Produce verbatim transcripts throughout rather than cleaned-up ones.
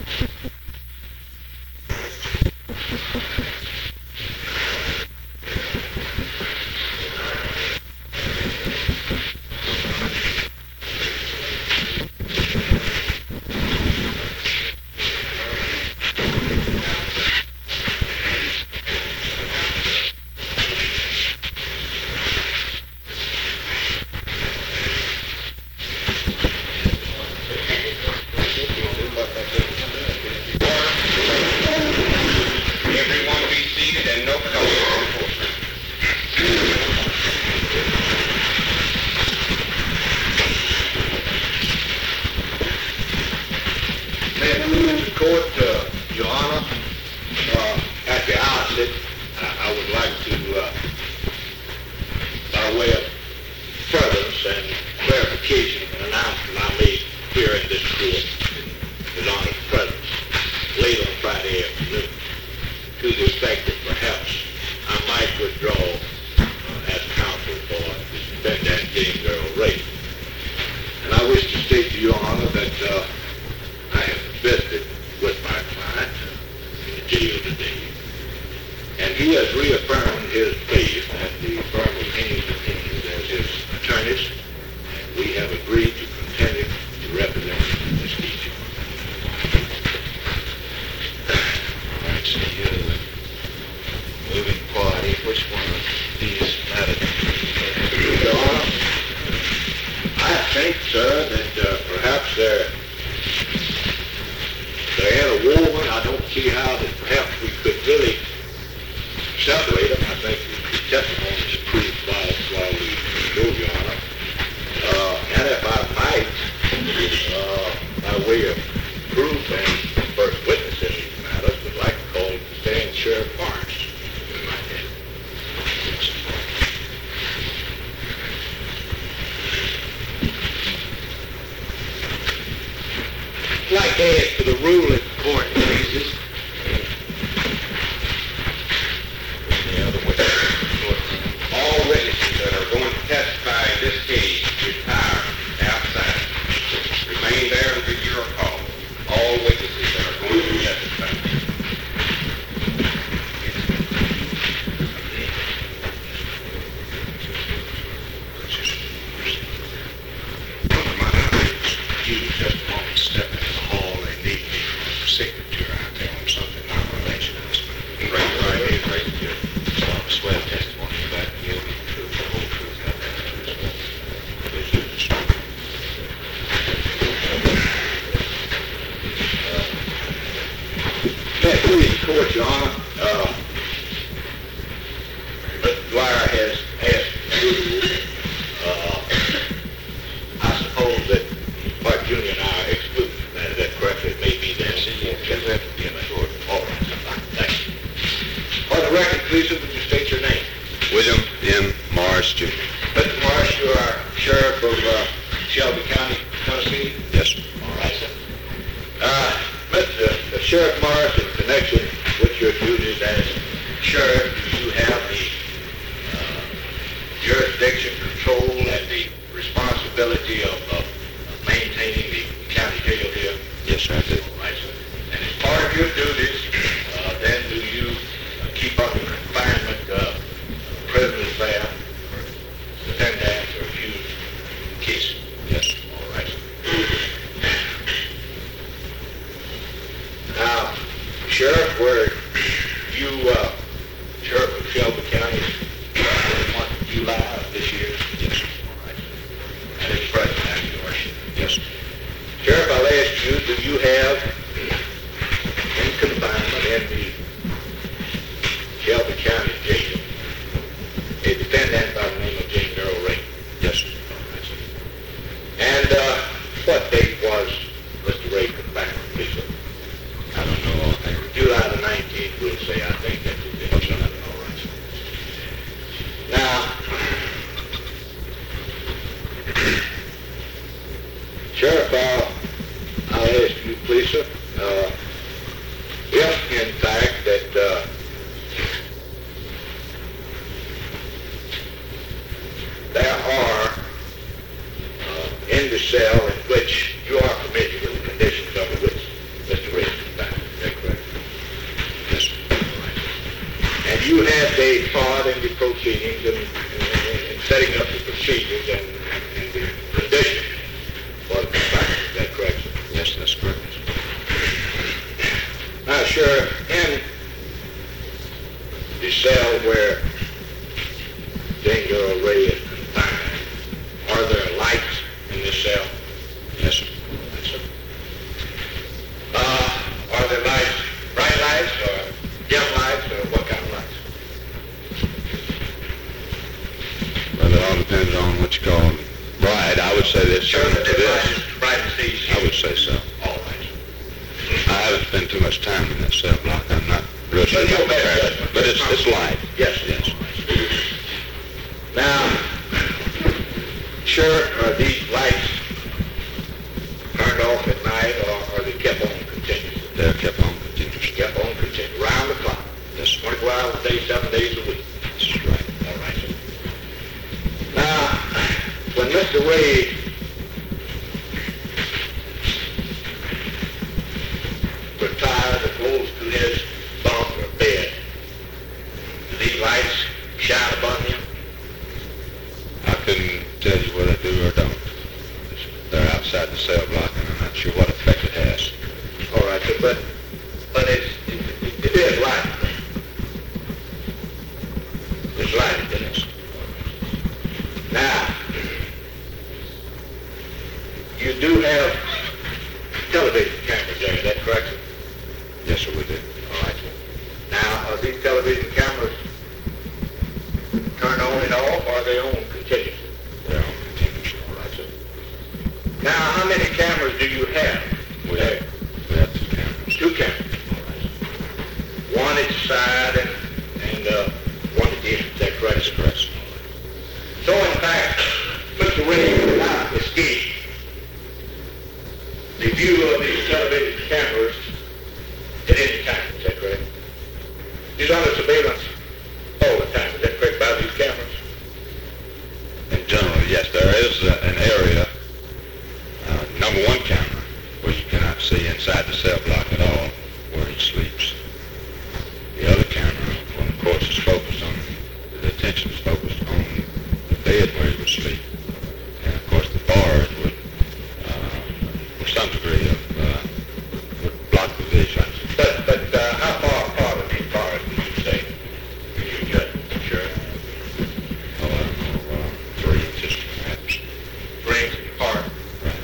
Everyone be seated and no color. May the court, uh, Your Honor, uh, at the outset, I, I would like to, uh, by way of furtherance and clarification, an announcement I made here in this court in His Honor's presence late on Friday afternoon, to the effect that perhaps I might withdraw uh, as counsel for the defendant James Earl Ray. And I wish to state to Your Honor that uh, I have visited with my client in the jail today, and he has reaffirmed his faith and the firm of Haynes and Haynes as his attorneys, and we have agreed to continue to represent him in this case. Right, so you're the moving party. Which one of these matters? Your Honor, I think, sir, that uh, perhaps they're, they're in a war. I don't see how that perhaps we could really separate them. I think the testimony is proved by why we go, Your Honor. Uh, and if I might, uh, by way of proof and first witness in these matters, would like to call the stand Sheriff Barnes. I'd like to ask for the rule in court, please. The other witness. All witnesses that are going to testify in this case retire outside. Remain there until you're called. All witnesses that are going to testify. You just want to step in the hall and need me for a signature. I tell them something not related to this. Right, right, right, right. So I'll swear testimony about you, the truth, the whole truth, nothing but the truth. May it please the court, Your Honor, uh, Mister Dwyer has asked you, uh, I suppose that Clark Junior and I are excluded. Is that correct? It may be there. Yes, that would be a short. All right, thank you. For the record, please, would you state your name? William M. Morris, Junior Mister Morris, you are Sheriff of uh, Shelby County, Tennessee? Yes, sir. All right, sir. Uh, Mister Uh, Sheriff Morris, in connection with your duties as sheriff, do you have the uh, jurisdiction, control, and the responsibility of, of, of maintaining the county jail here? Yes, sir, I do. All right, sir. And as part of your duties, uh, then do you uh, keep under confinement uh, prisoners there for defendants or accused cases? Yes. All right, sir. Now, Sheriff, were you uh, Sheriff of Shelby County uh, the month of July of this year? Yes. All right. And it's present now, Your Worship. Yes. Sheriff, I'll ask you, do you have in confinement in the Shelby County jail a defendant by the name of James Earl Ray? Yes. And uh, what date was Mister Ray confined, please, sir? I don't know all that. July the nineteenth, we'll say. I think that's it. All right. Now, Sheriff, uh, I'll ask you, please, sir, uh, if, in fact, that uh, there are uh, in the cell in which you are familiar with the conditions under which Mister Ray would say this, Sure similar that to this this. light is bright as these. I would say so. All right. I haven't spent too much time in that cell block. I'm not real sure But you'll about the bet traffic. judgment. But it's, it's light. Yes. Yes. Now, sure, are these lights turned off at night, or are they kept on continuously? They're kept on continuously. Kept on continuously, round the clock. Yes, sir. twenty-four hours a day, seven days a week. That's right. All right, sir. Now, when Mister Wade retired and goes to his bunk or bed, do these lights shine upon him? I couldn't tell you whether I do or don't. They're outside the cell block, and I'm not sure what effect it has. All right, sir, but, but it's, it, it, it is light. It's light, isn't it? Now, you do have television cameras there, is that correct, sir? Yes, sir, we do. All right, sir. Now, are these television cameras turned on and off, or are they on continuously? They're on continuously. All right, sir. Now, how many cameras do you have? We there? have, we have two cameras. Two cameras. All right, sir. One each side and, and uh, one at the end. Is that correct? That's correct, sir. So, in fact, Mister Williams did not escape the view of these television cameras at any time. Is that correct? He's under surveillance all the time. Is that correct, by these cameras? In general, yes, there is uh, an area, uh, number one camera, where you cannot see inside the cell block at all, where he sleeps. The other camera, well, of course, is focused on, the attention is focused on the bed where he would sleep. And of course, the bars would, uh, with some degree of, uh, would block the vision. But, but uh, how far apart are these bars, would you say? Could you judge? Sure. Oh, I don't know, uh, three inches perhaps. Three inches apart. Right.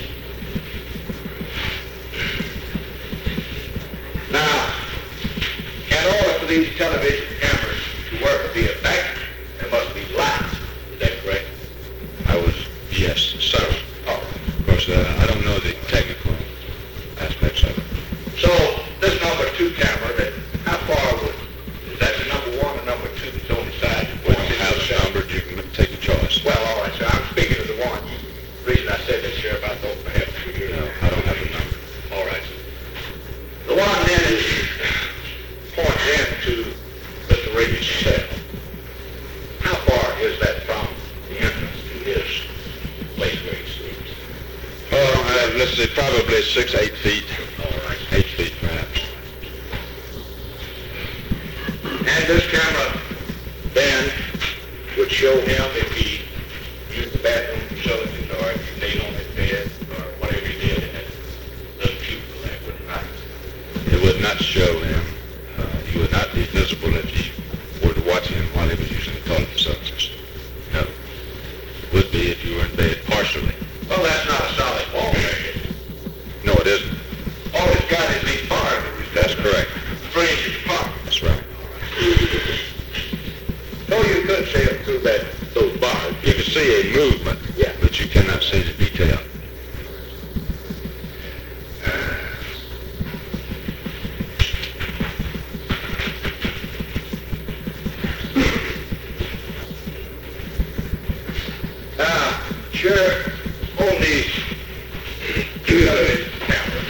Now, in order for these television cameras to work or be effective, there must be lights. Is that correct? I was, yes, so, Oh. of course, uh, I don't know the technical aspects of it. So, this number two camera, that, how far would, is that the number one or number two that's on the side? We don't have it numbered, you can take a choice. Well, all right, so I'm speaking of the one. The reason I said that, Sheriff, I thought perhaps you No, knew. I don't have a number. All right. The one then is points into Mister Reagan's cell. How far is that from the entrance to his place where he sleeps? Oh, uh, let's say probably six, eight feet, All right. eight feet perhaps. And this camera then would show him if he used the bathroom facilities or if he laid on his bed or whatever he did in that little cubicle there, would it not? It would not show him, uh, he would not be visible if you were to watch him while he was using the toilet facilities. No. It would be if you were in bed partially. Well, that's not a solid wall there, is it? No, it isn't. All it's got is these bars. That's correct. Three inches apart. That's right. So you could see it through that, those bars. You can see a movement, Yeah. but you cannot see the detail. Now, sure, on these television cameras,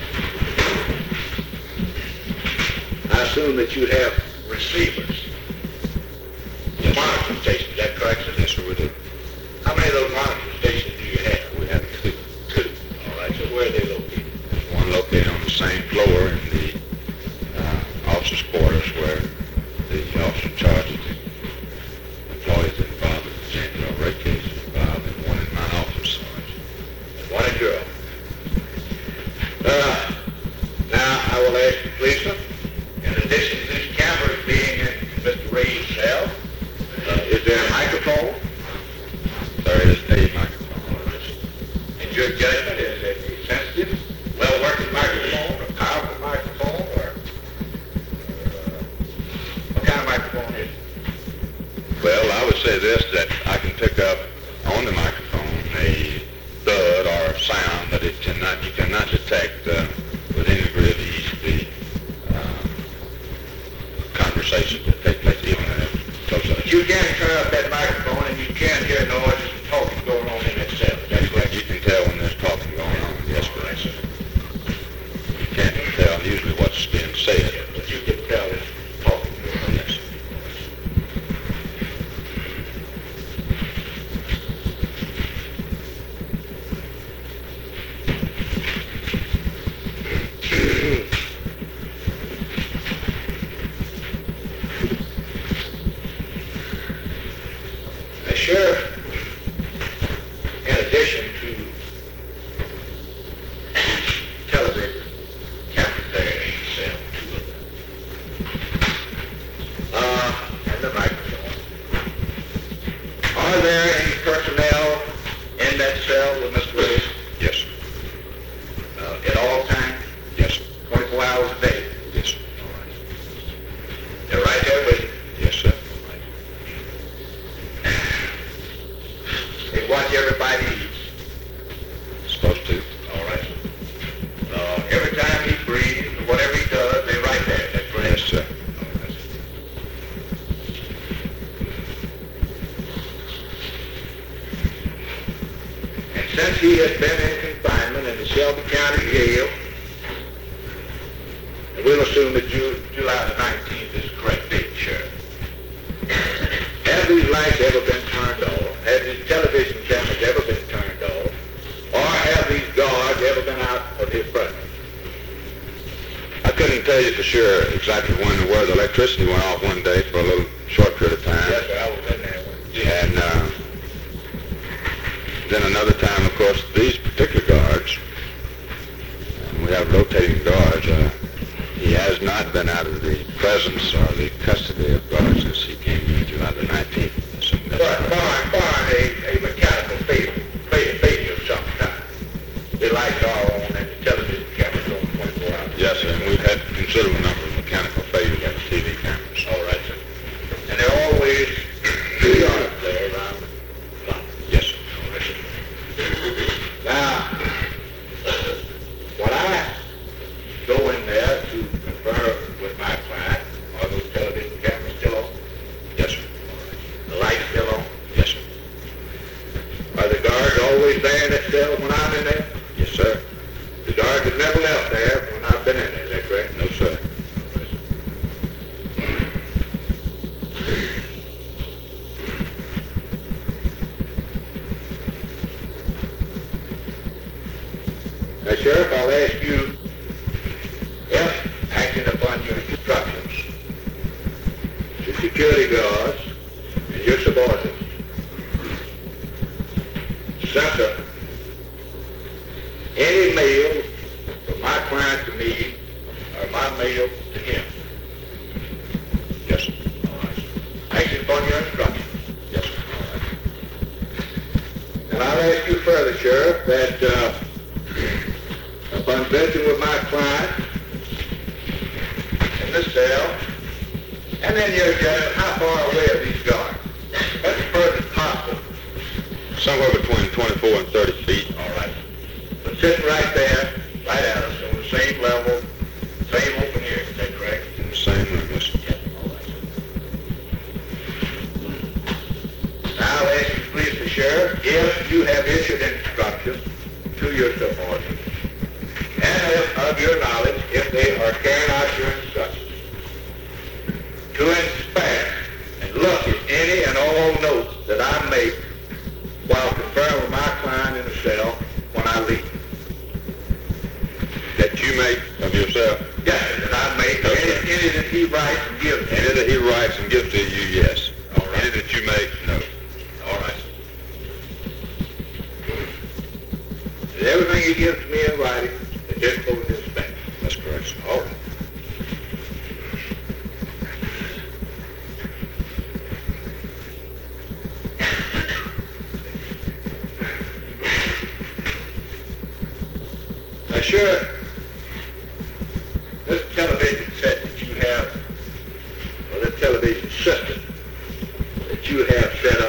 I assume that you have receivers, Yes, sir. monitoring stations, is that correct, sir? Yes, sir, we do. How many of those monitoring stations do you have? We have two. Two. All right, so where are they located? There's one located on the same floor in the uh, officers' quarters where the officer in charge of the employees involved in the James Ray case is involved, and one in my office. One in your office. Uh, now, I will ask you, please, sir, in addition to these cameras being in Mister Ray's cell, uh, is there a microphone? There is a microphone. In your judgment, is it a sensitive, well-working microphone, a powerful microphone, or uh, what kind of microphone is it? Well, I would say this, that I can pick up on the microphone a but it cannot, you cannot detect uh, with any degree of ease the uh, conversations that take place even in a close up. You can turn up that microphone and you can hear noises and talking going on in that cell. That's correct. You can tell when there's talking going on. Yes, correct, sir. You can't tell usually what's being said. Yeah, but you can tell it's talking going on. Yes. The sheriff, in addition to television cameras there in the cell, two of them, uh, and the microphone, are there any personnel in that cell with Mister Willis Yes, sir. uh, at all times, Yes, sir. twenty-four hours a day? Yes, sir. All right. They're right there with you. Yes, sir. They watch everybody eat. Supposed to. All right. Uh, every time he breathes, or whatever he does, they're right there. That's right. Yes, sir. And since he has been in confinement in the Shelby County Jail, and we'll assume that Ju- July the nineteenth is the correct date, Sheriff, have these lights ever been turned off? Have these television cameras ever been turned off? Or have these guards ever been out of his presence? I couldn't tell you for sure exactly when and where the electricity went off one day for a little short period of time. Yes, sir, I was in there. And uh, then another time, of course, these particular guards, and we have rotating guards, uh, he has not been out of the presence or the custody of guards since he came in July the nineteenth. So that's But correct. barring, barring a, a mechanical failure, failure, failure of some kind, the lights are on and the television cameras on twenty-four hours. Yes, sir, and we've had a considerable number of mechanical failures on the T V cameras. All right, sir. And there are always two guards there around the clock. Yes, sir. All right, sir. Now, when I go in there to confer with my client, are those television cameras still on? Yes, sir. The lights still on? Yes, sir. Are the guards always there in that cell when I'm in there? Yes, sir. The guards have never left there when I've been in there, is that correct? No, sir. Now, Sheriff, I'll ask you, if acting upon your instructions, the security guards and your subordinates censor any mail from my client to me or my mail to him. Yes, sir. All right. Acting upon your instructions. Yes, sir. And I'll ask you further, Sheriff, that uh, upon visiting with my client in this cell, and then you're uh, how far away are these guards? That's the furthest possible. Somewhere between twenty-four and thirty feet. All right. But sitting right there, right at us, on the same level, same open ear, is that correct? In the same room, yes, sir. Yes. All right. Now I'll ask you, please, the Sheriff, if you have issued instructions to your subordinates, and if, of your knowledge, if they are carrying out your instructions, to inspect and look at any and all notes that I make while conferring with my client in the cell when I leave. That you make of yourself? Yes, that I make, No, any, sir. any that he writes and gives me. Any that he writes and gives to you, yes. All right. Any that you make, no. All right. And everything he gives to me in writing is just for his inspect. That's correct, sir. All right. Now, sure, this television set that you have, or this television system that you have set